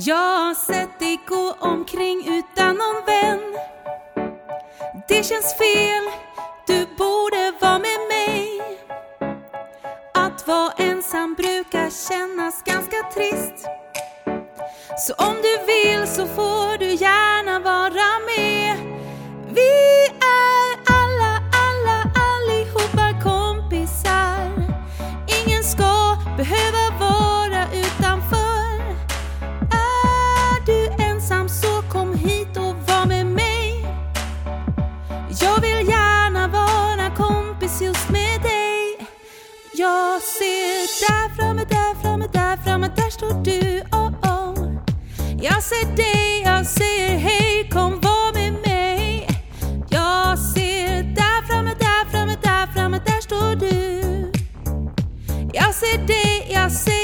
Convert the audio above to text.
Jag har sett dig gå omkring utan någon vän. Det känns fel, du borde vara med mig. Att vara ensam brukar kännas ganska trist. Så om du vill så får du gärna vara med. Vi är allihopa kompisar. Ingen ska behöva vara utanför. Är du ensam så kom hit och var med mig. Jag vill gärna vara kompis just med dig. Jag ser där framme, där står du, Jag ser dig, jag ser hej, kom var med mig. Jag ser där framme, där står du. Jag ser dig, jag ser